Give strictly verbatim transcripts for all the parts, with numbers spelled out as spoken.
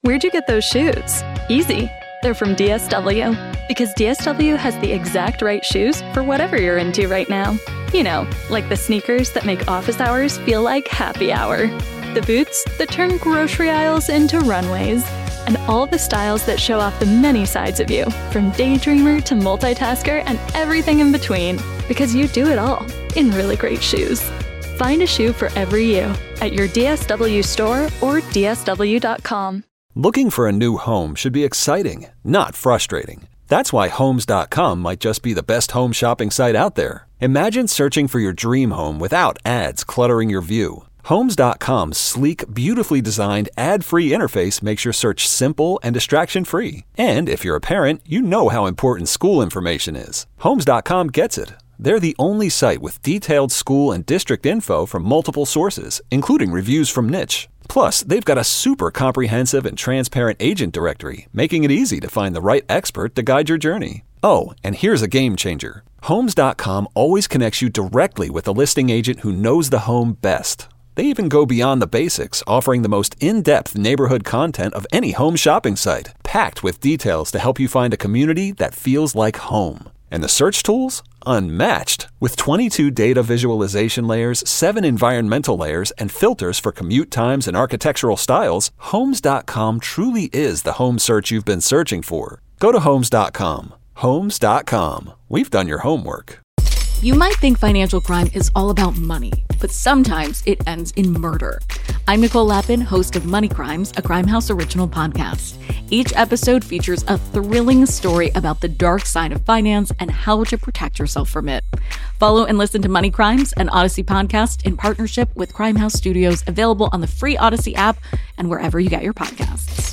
Where'd you get those shoes? Easy. They're from D S W. Because D S W has the exact right shoes for whatever you're into right now. You know, like the sneakers that make office hours feel like happy hour. The boots that turn grocery aisles into runways. And all the styles that show off the many sides of you, from daydreamer to multitasker and everything in between. Because you do it all in really great shoes. Find a shoe for every you at your D S W store or D S W dot com. Looking for a new home should be exciting, not frustrating. That's why Homes dot com might just be the best home shopping site out there. Imagine searching for your dream home without ads cluttering your view. Homes dot com's sleek, beautifully designed, ad-free interface makes your search simple and distraction-free. And if you're a parent, you know how important school information is. Homes dot com gets it. They're the only site with detailed school and district info from multiple sources, including reviews from Niche. Plus, they've got a super comprehensive and transparent agent directory, making it easy to find the right expert to guide your journey. Oh, and here's a game changer. Homes dot com always connects you directly with the listing agent who knows the home best. They even go beyond the basics, offering the most in-depth neighborhood content of any home shopping site, packed with details to help you find a community that feels like home. And the search tools? Unmatched. With twenty-two data visualization layers, seven environmental layers, and filters for commute times and architectural styles, Homes dot com truly is the home search you've been searching for. Go to Homes dot com. Homes dot com. We've done your homework. You might think financial crime is all about money, but sometimes it ends in murder. I'm Nicole Lappin, host of Money Crimes, a Crime House original podcast. Each episode features a thrilling story about the dark side of finance and how to protect yourself from it. Follow and listen to Money Crimes, an Odyssey podcast in partnership with Crime House Studios, available on the free Odyssey app and wherever you get your podcasts.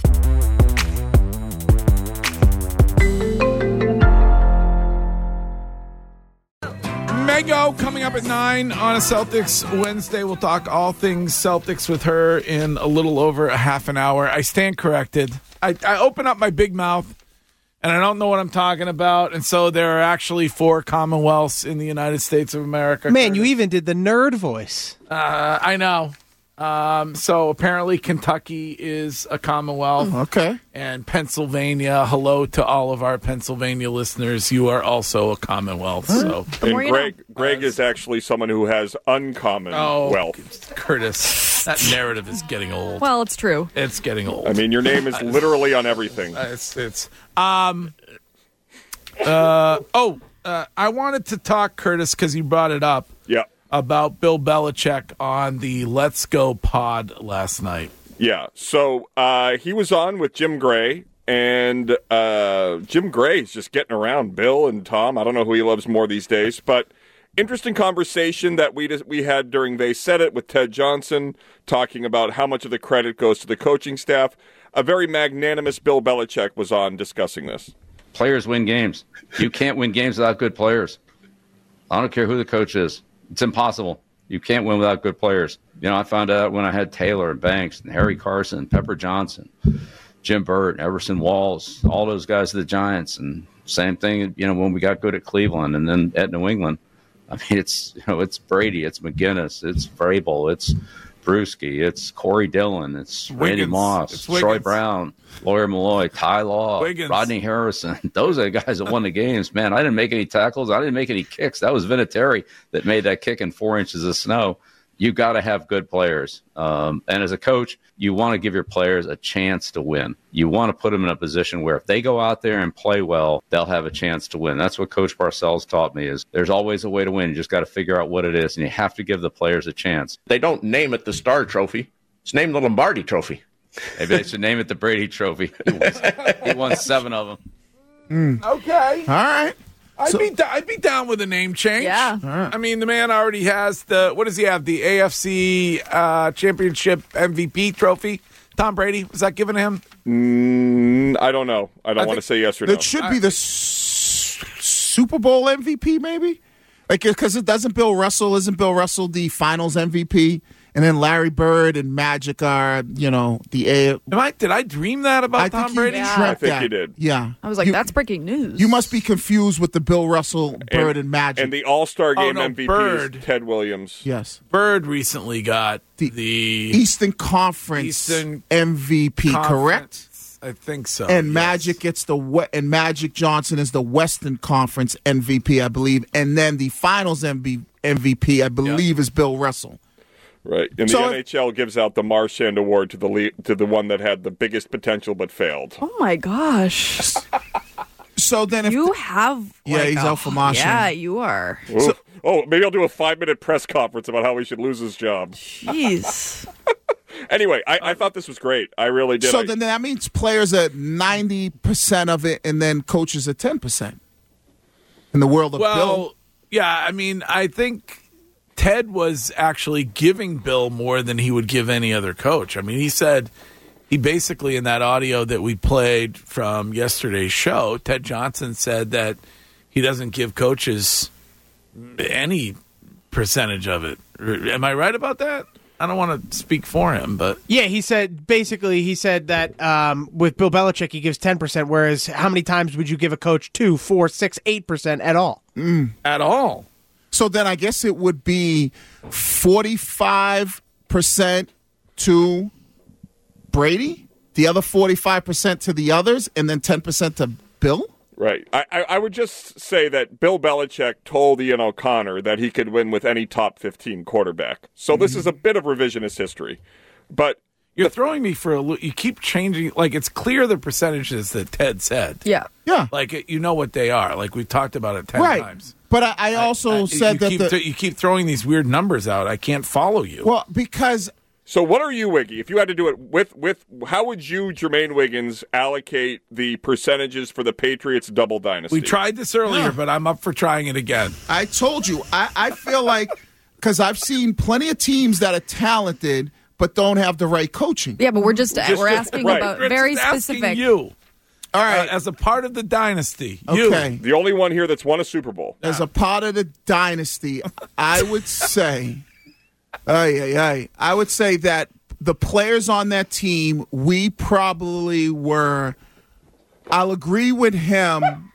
Mego coming up at nine on a Celtics Wednesday. We'll talk all things Celtics with her in a little over a half an hour. I stand corrected. I, I open up my big mouth, and I don't know what I'm talking about, and so there are actually four Commonwealths in the United States of America. Man, you even did the nerd voice. Uh, I know. Um, so apparently Kentucky is a Commonwealth. Okay. And Pennsylvania, hello to all of our Pennsylvania listeners. You are also a Commonwealth. So. And Greg Greg is actually someone who has uncommon oh, wealth. Curtis, that narrative is getting old. Well, it's true. It's getting old. I mean, your name is literally on everything. Uh, it's, it's, um, uh, oh, uh, I wanted to talk, Curtis, because you brought it up. Yeah. About Bill Belichick on the Let's Go pod last night. Yeah, so uh, he was on with Jim Gray, and uh, Jim Gray's just getting around Bill and Tom. I don't know who he loves more these days, but interesting conversation that we we had during They Said It with Ted Johnson, talking about how much of the credit goes to the coaching staff. A very magnanimous Bill Belichick was on discussing this. Players win games. You can't win games without good players. I don't care who the coach is. It's impossible. You can't win without good players. You know, I found out when I had Taylor and Banks and Harry Carson, Pepper Johnson, Jim Burt, Everson Walls, all those guys of the Giants. And same thing, you know, when we got good at Cleveland and then at New England. I mean, it's, you know, it's Brady, it's McGinnis, it's Vrabel, it's Brewski, it's Corey Dillon, it's Wiggins, Randy Moss, it's Troy Brown, Lawyer Malloy, Ty Law, Wiggins. Rodney Harrison. Those are the guys that won the games. Man, I didn't make any tackles. I didn't make any kicks. That was Vinatieri that made that kick in four inches of snow. You got to have good players. Um, and as a coach, you want to give your players a chance to win. You want to put them in a position where if they go out there and play well, they'll have a chance to win. That's what Coach Parcells taught me is there's always a way to win. You just got to figure out what it is, and you have to give the players a chance. They don't name it the Star Trophy. It's named the Lombardi Trophy. Maybe they should name it the Brady Trophy. He won, he won seven of them. Mm. Okay. All right. I'd, So- be d- I'd be down with a name change. Yeah. I mean, the man already has the, what does he have? The A F C uh, Championship M V P trophy. Tom Brady, was that given to him? Mm, I don't know. I don't I want to think- say yes or no. It should be the s- Super Bowl M V P, maybe? Like, because it doesn't Bill Russell, isn't Bill Russell the finals M V P? And then Larry Bird and Magic are, you know, the A. Am I, did I dream that about I Tom think Brady? you Yeah. dreamt I think that. you did. Yeah. I was like, You- that's breaking news. You must be confused with the Bill Russell, Bird, and, Magic. And the All-Star Oh, Game no, M V P Bird. is Ted Williams. yes. Bird recently got The the, Eastern Conference Eastern M V P, correct? Conference. I think so. And yes. Magic gets the we- and Magic Johnson is the Western Conference M V P, I believe, and then the Finals M V P, I believe, is Bill Russell. Right. And So the if- N H L gives out the Marchand Award to the le- to the one that had the biggest potential but failed. Oh my gosh. So then, if You have. Yeah, like, he's a- out for Marchand. Yeah, you are. Ooh. oh, maybe I'll do a five-minute press conference about how he should lose his job. Jeez. Anyway, I, I thought this was great. I really did. so I- then that means players are ninety percent of it, and then coaches are ten percent. In the world of Well, Bill, yeah, I mean, I think Ted was actually giving Bill more than he would give any other coach. I mean, he said, he basically, in that audio that we played from yesterday's show, Ted Johnson said that he doesn't give coaches any percentage of it. Am I right about that? I don't want to speak for him, but Yeah, he said basically he said that um, with Bill Belichick he gives ten percent, whereas how many times would you give a coach two, four, six, eight percent at all? at all. so then I guess it would be forty-five percent to Brady, the other forty-five percent to the others, and then ten percent to Bill? Right. I, I, I would just say that Bill Belichick told Ian O'Connor that he could win with any top fifteen quarterback. So this is a bit of revisionist history. But You're throwing me for a loop. You keep changing. Like, it's clear the percentages that Ted said. Yeah. Yeah. Like, you know what they are. Like, we've talked about it ten Right. times. But I, I also I- said you that keep the th- you keep throwing these weird numbers out. I can't follow you. well because so what are you, Wiggy? If you had to do it with, with how would you, Jermaine Wiggins, allocate the percentages for the Patriots double dynasty? we tried this earlier, Yeah. but I'm up for trying it again. I told you, I, I feel like because I've seen plenty of teams that are talented but don't have the right coaching. Yeah, but we're just, Just- we're asking right. about Rich very is asking specific. you, All uh, right. as a part of the dynasty. You. okay. The only one here that's won a Super Bowl. As a part of the dynasty, I would say, ay, ay, ay, I would say that the players on that team, we probably were. I'll agree with him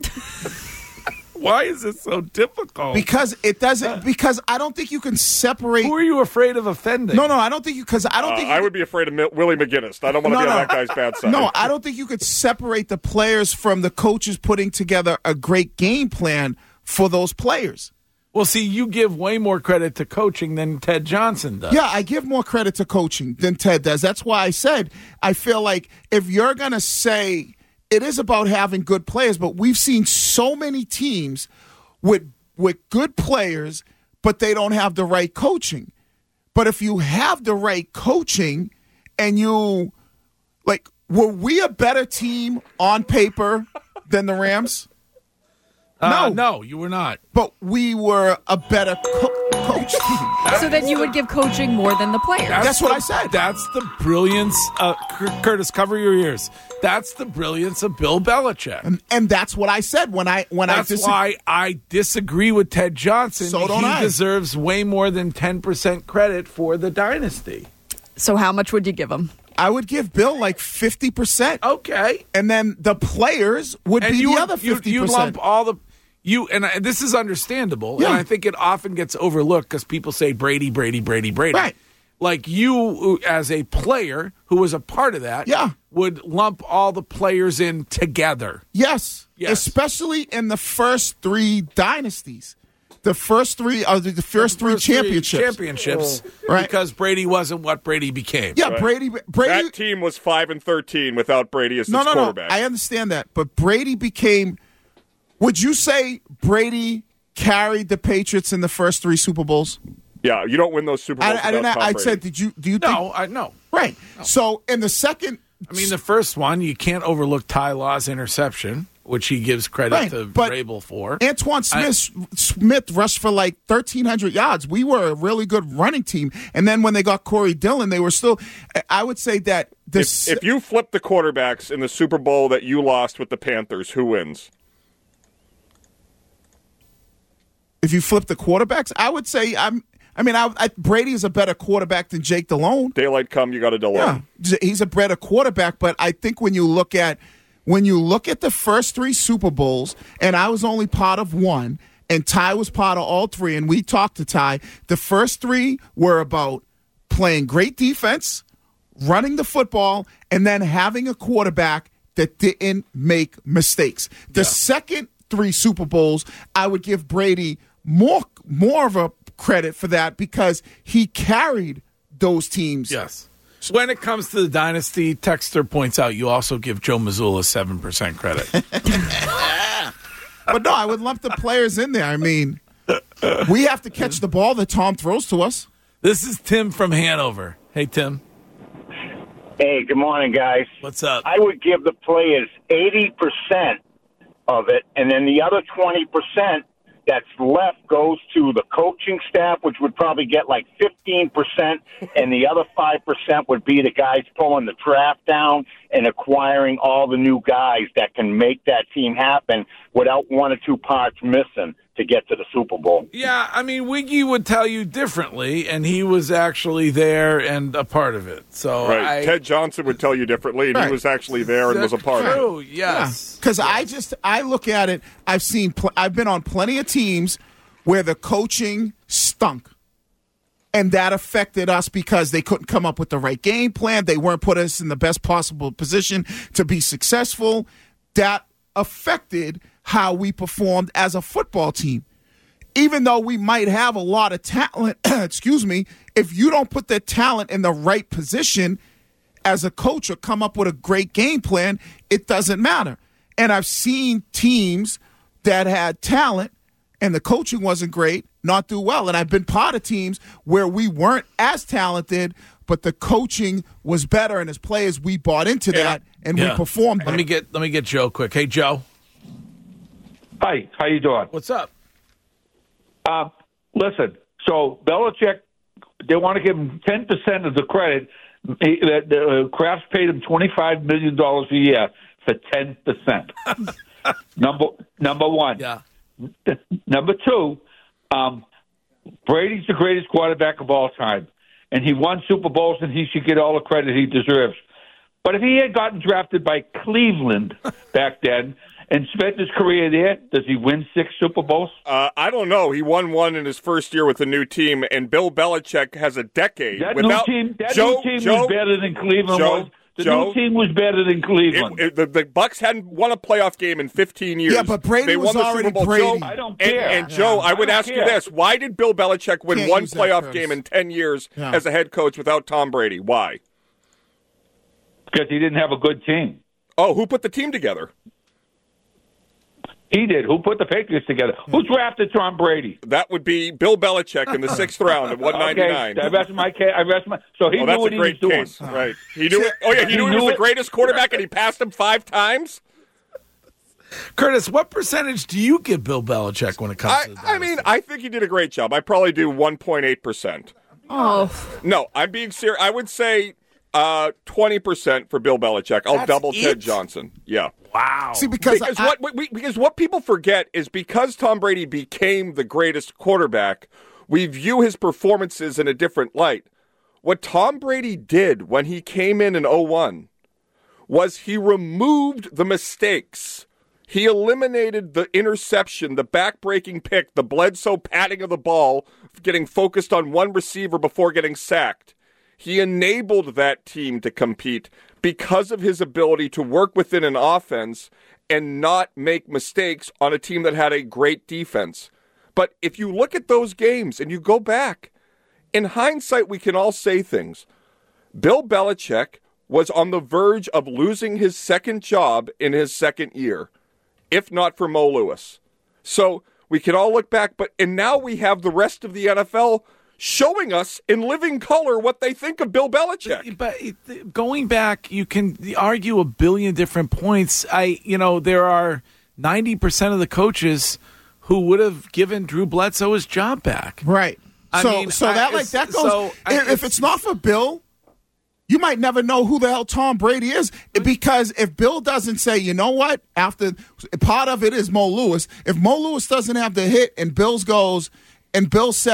Why is it so difficult? because it doesn't. Because I don't think you can separate. Who are you afraid of offending? No, no, I don't think you. Because I don't Uh, think I you would be afraid of Mil- Willie McGinnis. I don't want to No, be on no. that guy's bad side. No, I don't think you could separate the players from the coaches putting together a great game plan for those players. Well, see, you give way more credit to coaching than Ted Johnson does. Yeah, I give more credit to coaching than Ted does. That's why I said I feel like if you're going to say it is about having good players, but we've seen so many teams with with good players, but they don't have the right coaching. But if you have the right coaching and you like, were we a better team on paper than the Rams? Uh, no. no, you were not. But we were a better co- coach team. So then you would give coaching more than the players. That's what the- I said. That's the brilliance. Uh, Cur- Curtis, cover your ears. That's the brilliance of Bill Belichick. And, and that's what I said when I when That's I dis- why I disagree with Ted Johnson. So don't he I. deserves way more than ten percent credit for the dynasty. So how much would you give them? I would give Bill like fifty percent. Okay. And then the players would And be you the would- other you- fifty You percent. lump all the you and I, this is understandable, Yeah. and I think it often gets overlooked because people say Brady, Brady, Brady, Brady. Right. Like you, as a player who was a part of that, Yeah. would lump all the players in together. Yes. Yes. Especially in the first three dynasties. The first three are the, the first three First championships. championships, Right. Because Brady wasn't what Brady became. Yeah, Brady Brady That team was five and thirteen without Brady as No, its no, no. quarterback. I understand that. But Brady became would you say Brady carried the Patriots in the first three Super Bowls? yeah, you don't win those Super Bowls. I, I didn't without Tom I Brady. said did you do you think No, I no. Right. So in the second I mean, the first one, you can't overlook Ty Law's interception, which he gives credit Right, to but Vrabel for. Antoine Smith Smith rushed for like thirteen hundred yards. We were a really good running team. And then when they got Corey Dillon, they were still I would say that this If, if you flip the quarterbacks in the Super Bowl that you lost with the Panthers, who wins? if you flip the quarterbacks, I would say I'm I mean, I, I, Brady is a better quarterback than Jake Delhomme. Daylight come, you got a Delhomme. Yeah, he's a better quarterback, but I think when you look at when you look at the first three Super Bowls, and I was only part of one, and Ty was part of all three, and we talked to Ty, the first three were about playing great defense, running the football, and then having a quarterback that didn't make mistakes. The yeah. second three Super Bowls, I would give Brady more more of a credit for that because he carried those teams. Yes. So when it comes to the dynasty, Texter points out you also give Joe Mazzulla seven percent credit. But no, I would lump the players in there. I mean, we have to catch the ball that Tom throws to us. This is Tim from Hanover. Hey, Tim. Hey, good morning, guys. What's up? I would give the players eighty percent of it, and then the other twenty percent that's left goes to the coaching staff, which would probably get like fifteen percent, and the other five percent would be the guys pulling the draft down and acquiring all the new guys that can make that team happen without one or two parts missing to get to the Super Bowl. Yeah, I mean, Wiggy would tell you differently, and he was actually there and a part of it. So right. I, Ted Johnson would tell you differently, and right. he was actually there and was a part true, of it. Yes. Because yes. I just I look at it. I've seen. Pl- I've been on plenty of teams where the coaching stunk, and that affected us because they couldn't come up with the right game plan. They weren't put us in the best possible position to be successful. That affected how we performed as a football team. Even though we might have a lot of talent, excuse me, if you don't put that talent in the right position as a coach or come up with a great game plan, it doesn't matter. And I've seen teams that had talent and the coaching wasn't great not do well. And I've been part of teams where we weren't as talented, but the coaching was better, and as players we bought into yeah. that and yeah. we performed. Let me get let me get Joe quick. Hey, Joe. Hi, how you doing? What's up? Uh, listen, so Belichick, they want to give him ten percent of the credit. He, the, the uh, Kraft paid him twenty-five million dollars a year for ten percent. number number one. Yeah. Number two, um, Brady's the greatest quarterback of all time, and he won Super Bowls, and he should get all the credit he deserves. But if he had gotten drafted by Cleveland back then and spent his career there, does he win six Super Bowls? Uh, I don't know. He won one in his first year with the new team, and Bill Belichick has a decade that without new team. That Joe, new team Joe, was better than Cleveland Joe, was. The Joe, new team was better than Cleveland. It, it, the, the Bucks hadn't won a playoff game in fifteen years. Yeah, but Brady they was won the already Super Bowl. Brady. Joe, I don't and, care. and Joe, Yeah. I would I don't ask care. you this: why did Bill Belichick win Can't one use that, playoff Curtis. game in ten years Yeah. as a head coach without Tom Brady? Why? Because he didn't have a good team. Oh, who put the team together? He did. Who put the Patriots together? Who drafted Tom Brady? That would be Bill Belichick in the sixth round at one ninety-nine. Okay, I rest my case. I rest my. So he Oh, knew that's what a he was great doing. case, right? He knew. It, oh yeah, he, He knew he knew was the it. greatest quarterback, and he passed him five times. Curtis, what percentage do you give Bill Belichick when it comes I, to the I mean, I think he did a great job. I probably do one point eight percent. Oh, No, I'm being serious. I would say uh, twenty percent for Bill Belichick. I'll That's double it? Ted Johnson. Yeah. Wow. See, because, Because I, what we, because what people forget is because Tom Brady became the greatest quarterback, we view his performances in a different light. What Tom Brady did when he came in in oh one was he removed the mistakes. He eliminated the interception, the back-breaking pick, the Bledsoe patting of the ball, getting focused on one receiver before getting sacked. He enabled that team to compete because of his ability to work within an offense and not make mistakes on a team that had a great defense. But if you look at those games and you go back, in hindsight, we can all say things. Bill Belichick was on the verge of losing his second job in his second year, if not for Mo Lewis. So we can all look back, but and now we have the rest of the N F L showing us in living color what they think of Bill Belichick. But it- going back, you can argue a billion different points. I, you know, there are ninety percent of the coaches who would have given Drew Bledsoe his job back. right. I so mean, so I- that like it's- that goes. so I- if, if it's not for Bill, you might never know who the hell Tom Brady is, because if Bill doesn't say, you know what, after part of it is Mo Lewis. If Mo Lewis doesn't have the hit and Bill's goes and Bill says,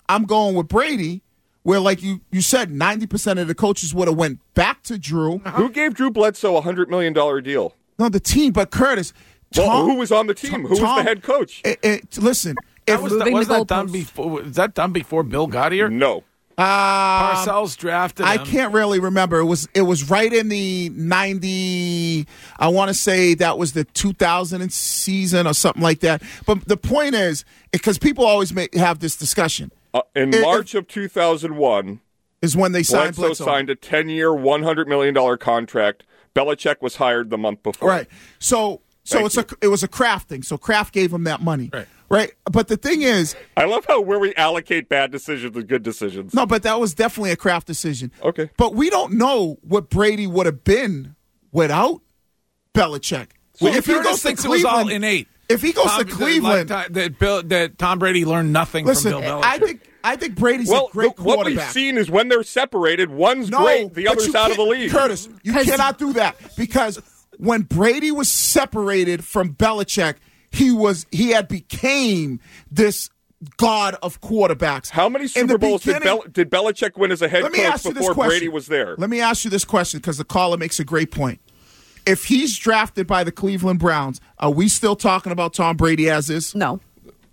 I'm going with Brady, where, like you, you said, ninety percent of the coaches would have went back to Drew. Who gave Drew Bledsoe a one hundred million dollars deal? No, the team, but Curtis. Tom, well, who was on the team? Tom, who was the head coach? It, it, listen. That if, was, that, was that done before? Was that done before Bill got here? No. Um, Parcells drafted him. I can't really remember. It was it was right in the ninety. I want to say that was the two thousand season or something like that. But the point is, because people always make, have this discussion. Uh, in it, March of two thousand one, is when they signed Bledsoe. Bledsoe. signed a ten-year, one hundred million dollars contract. Belichick was hired the month before. Right. So so Thank it's you. a it was a Kraft thing. So Kraft gave him that money. Right. Right. But the thing is, I love how where we allocate bad decisions and good decisions. no, but that was definitely a Kraft decision. Okay. But we don't know what Brady would have been without Belichick. So if he Curtis goes to thinks it was all Cleveland, innate. if he goes Tom, to Cleveland, that, that, Bill, that Tom Brady learned nothing listen, from Bill Belichick. I think I think Brady's Well, a great the, what quarterback. we've seen is when they're separated, one's no, great, the but other's you out of the can't- league. Curtis, you 'Cause- cannot do that because when Brady was separated from Belichick, he was he had became this god of quarterbacks. How many In Super the Bowls did, beginning- Bel- did Belichick win as a head Let me coach ask you this before question. Brady was there? Let me ask you this question because the caller makes a great point. If he's drafted by the Cleveland Browns, are we still talking about Tom Brady as is? No.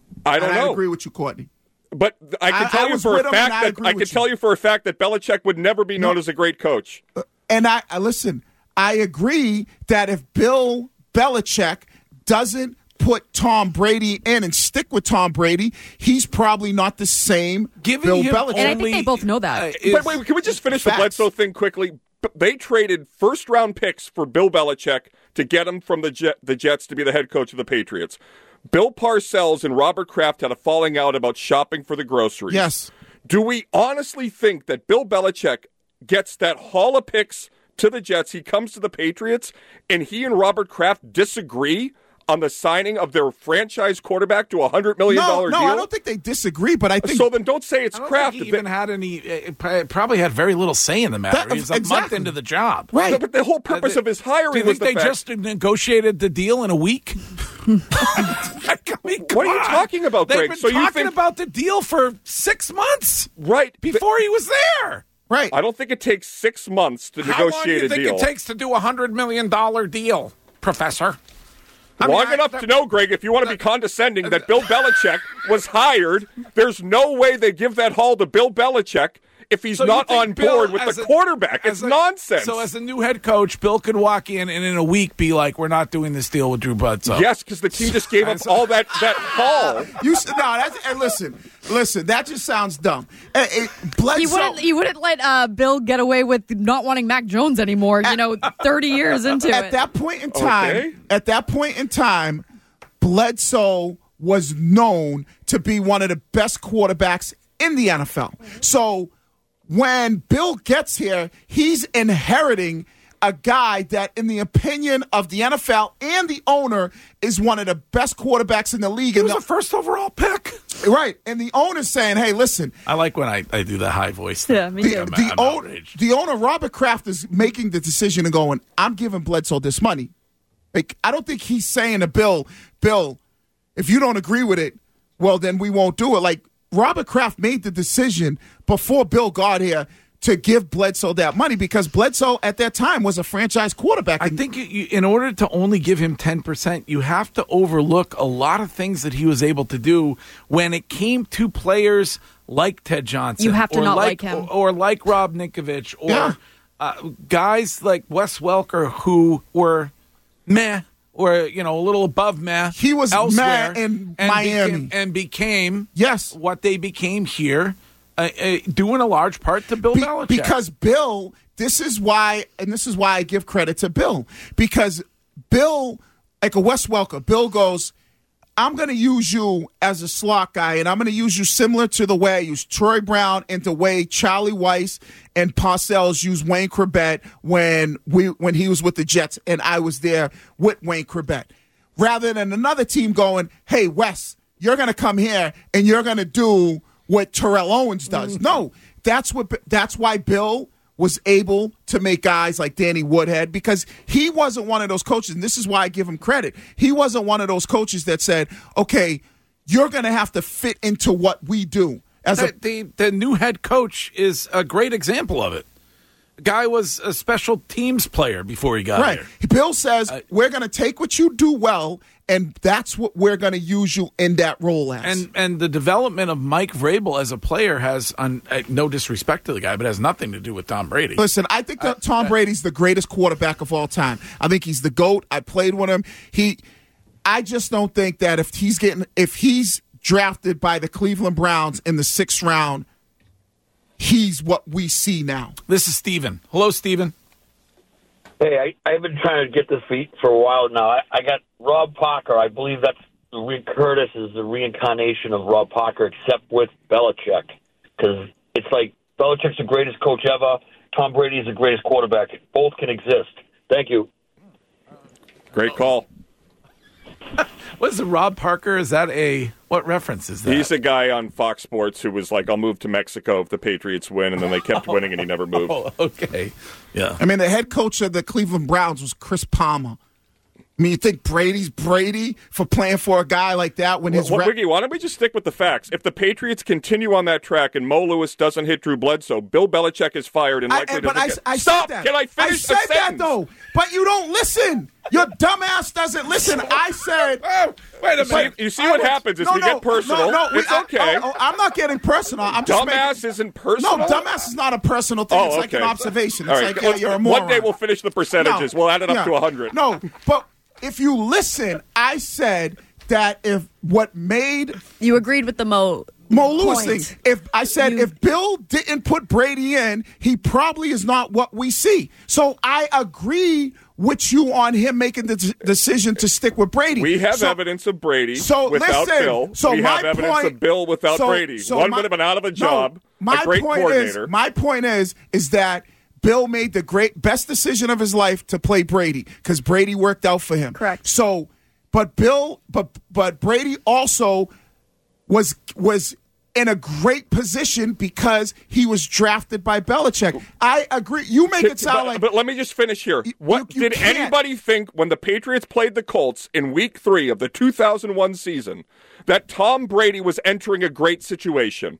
I don't And know. I agree with you, Courtney. But I can I- tell I you was for with a him, and fact I that agree I with can you. tell you for a fact that Belichick would never be known No. as a great coach. And I, I listen, I agree that if Bill Belichick doesn't put Tom Brady in and stick with Tom Brady, he's probably not the same Giving Bill him Belichick. And I think they both know that. Uh, is- Wait, wait, can we just finish Facts. the Bledsoe thing quickly? B- They traded first round picks for Bill Belichick to get him from the Jet, the Jets to be the head coach of the Patriots. Bill Parcells and Robert Kraft had a falling out about shopping for the groceries. Yes. Do we honestly think that Bill Belichick gets that haul of picks to the Jets, he comes to the Patriots, and he and Robert Kraft disagree on the signing of their franchise quarterback to a one hundred million No, dollars no, deal? I don't think they disagree, but I think So then don't say it's I don't Kraft. think he even had any. It probably had very little say in the matter. That- he was a month exactly. into the job. Right. No, but the whole purpose Uh, of his hiring Do you was think the they fact. just negotiated the deal in a week? I mean, come What are you on. talking about, They've Greg? been So you talking think- about the deal for six months Right. before he was there. right. I don't think it takes six months to How long do negotiate you a think deal. it takes to do a hundred million dollar deal, Professor? I Long mean, I- enough to know, Greg, if you want to be condescending, that Bill Belichick was hired. There's no way they give that haul to Bill Belichick if he's So you not think on Bill, board with as the a- quarterback. It's as a- nonsense. So as a new head coach, Bill could walk in and in a week be like, "We're not doing this deal with Drew Bledsoe." yes, because the team just gave up all that, that haul. You s- no, that's and listen, listen. That just sounds dumb. Eh, eh, Bledsoe, He wouldn't. He wouldn't let uh, Bill get away with not wanting Mac Jones anymore. You know, thirty years into at it. that point in time, Okay. at that point in time, Bledsoe was known to be one of the best quarterbacks in the N F L. So when Bill gets here, he's inheriting a guy that, in the opinion of the N F L and the owner, is one of the best quarterbacks in the league. He And was the, a first overall pick. right, and the owner's saying, "Hey, listen." I like when I, I do the high voice thing. Yeah, me The, too. I'm- the, I'm own- outraged. the owner, Robert Kraft, is making the decision and going, I'm giving Bledsoe this money. Like, I don't think he's saying to Bill, Bill, if you don't agree with it, well, then we won't do it. Like, Robert Kraft made the decision before Bill got here to give Bledsoe that money because Bledsoe at that time was a franchise quarterback. I And- think you, you, in order to only give him ten percent, you have to overlook a lot of things that he was able to do when it came to players like Ted Johnson. You have to or not like him. Or, or like Rob Ninkovich, or Yeah. uh, guys like Wes Welker who were meh, or, you know, a little above meh. He was meh elsewhere in and Miami. Became, and became Yes. what they became here, uh, uh, doing a large part to Bill Be- Belichick. Because Bill, this is why, and this is why I give credit to Bill. Because Bill, like a Wes Welker, Bill goes, I'm going to use you as a slot guy, and I'm going to use you similar to the way I used Troy Brown and the way Charlie Weiss and Parcells used Wayne Corbett when we when he was with the Jets, and I was there with Wayne Corbett. Rather than another team going, hey, Wes, you're going to come here and you're going to do what Terrell Owens does. No, that's what that's why Bill was able to make guys like Danny Woodhead, because he wasn't one of those coaches, and this is why I give him credit. He wasn't one of those coaches that said, okay, you're going to have to fit into what we do. As the, a the the new head coach is a great example of it. The guy was a special teams player before he got right. here. Bill says, Uh, we're going to take what you do well, and that's what we're going to use you in that role as. And and the development of Mike Vrabel as a player has, on, uh, no disrespect to the guy, but has nothing to do with Tom Brady. Listen, I think that Tom Brady's the greatest quarterback of all time. I think he's the GOAT. I played with him. He, I just don't think that if he's getting if he's drafted by the Cleveland Browns in the sixth round, he's what we see now. This is Steven. Hello, Steven. Hey, I, I've been trying to get this for, for a while now. I, I got Rob Parker. I believe that's the re- Curtis is the reincarnation of Rob Parker, except with Belichick. Because it's like Belichick's the greatest coach ever. Tom Brady is the greatest quarterback. Both can exist. Thank you. Great call. What is it, Rob Parker? Is that a what reference is that? He's a guy on Fox Sports who was like, I'll move to Mexico if the Patriots win, and then they kept winning and he never moved. Oh, okay. Yeah. I mean, the head coach of the Cleveland Browns was Chris Palmer. I mean, you think Brady's Brady for playing for a guy like that when his well, rep- Ricky, why don't we just stick with the facts? If the Patriots continue on that track and Mo Lewis doesn't hit Drew Bledsoe, Bill Belichick is fired and likely I, but to I, get... I Stop! Said that. Can I finish I the said sentence? that, though. But you don't listen. Your dumbass doesn't listen. I said... Oh, wait a minute. See, you see what was, happens is no, we no, get personal. No, no, we, it's I, okay. oh, oh, I'm not getting personal. I'm just Dumbass making, isn't personal? No, dumbass is not a personal thing. Oh, it's like okay. an observation. It's All right, like, yeah, let's- you're a moron. One day we'll finish the percentages. No, we'll add it up yeah. to one hundred. No, but if you listen, I said that if what made You agreed with the Mo Mo Lewis point. thing, if I said You- if Bill didn't put Brady in, he probably is not what we see. So I agree with you on him making the d- decision to stick with Brady. We have so, evidence of Brady so without listen, Bill. So we my have evidence point, of Bill without so, Brady. so One my, would have been out of a no, job. my a great point coordinator. Is, my point is, is that Bill made the great best decision of his life to play Brady because Brady worked out for him. Correct. So, but Bill, but but Brady also was was in a great position because he was drafted by Belichick. I agree. You make it sound but, like. But let me just finish here. What you did can't. anybody think when the Patriots played the Colts in Week Three of the two thousand one season that Tom Brady was entering a great situation?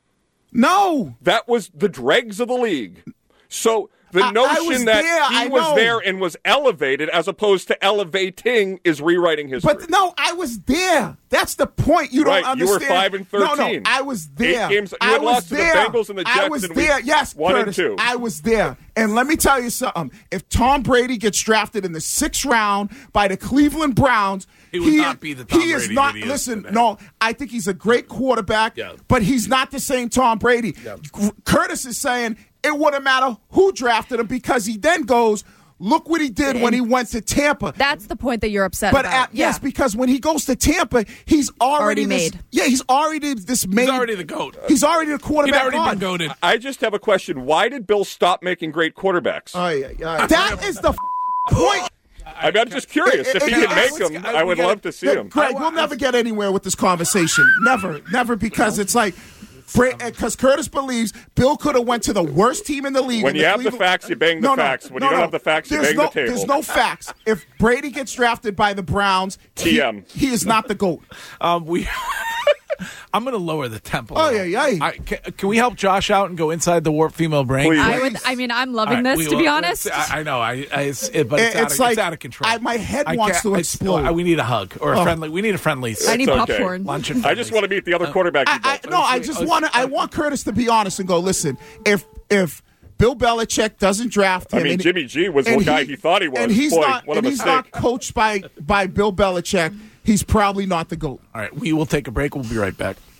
No, that was the dregs of the league. So the I- I notion was that there, he I was know. there and was elevated as opposed to elevating is rewriting history. But no, I was there. That's the point. You Right, don't you were understand. five and No, no, thirteen. I was there. Eight games- you I had was lost to the there. Bengals and the I Jets was in there. week Yes, one and Curtis, two. I was there. And let me tell you something. If Tom Brady gets drafted in the sixth round by the Cleveland Browns, He would not be the Tom he is Brady not. that he is Listen, today. no, I think he's a great quarterback, Yeah. but he's not the same Tom Brady. Yeah. Curtis is saying it wouldn't matter who drafted him because he then goes, look what he did when he went to Tampa. That's the point that you're upset But about. at, yeah. yes, because when he goes to Tampa, he's already, Already this- made. Yeah, he's already this made. He's already the GOAT. He's already the He'd quarterback. already on. been goated. I just have a question. Why did Bill stop making great quarterbacks? Oh, yeah, yeah. That is the f- point. I mean, I'm just curious. It- if it- he it- can make it's- them, I- I we would gotta- love to see Yeah, him. Greg, we'll never get anywhere with this conversation. Never, never, because it's like. Because Curtis believes Bill could have went to the worst team in the league. When and you the have the Cleveland- facts, you bang the No, no, facts. When no, you don't no. have the facts, you There's bang no, the table. There's no facts. If Brady gets drafted by the Browns, T M. He, he is not the GOAT. Um, we. I'm going to lower the tempo. Oh, yeah, yeah. I, can, can we help Josh out and go inside the warped female brain? Please. I would. I mean, I'm loving All right, this we to be will- honest. I, I know. I, I it's, it, but it's, It- out it's of, like it's out of control. I- my head I wants can't- to I- explode. I- we need a hug or a Oh. friendly. We need a friendly. I need okay. popcorn. Lunch and I just want to meet the other quarterback. you Uh, I, I, built. no, I just want to. I want Curtis to be honest and go. Listen, if if Bill Belichick doesn't draft him, I mean, and- Jimmy G was the and guy he thought he was. and he's Boy, not, what a and he's mistake. not coached by by Bill Belichick. He's probably not the GOAT. All right, we will take a break. We'll be right back.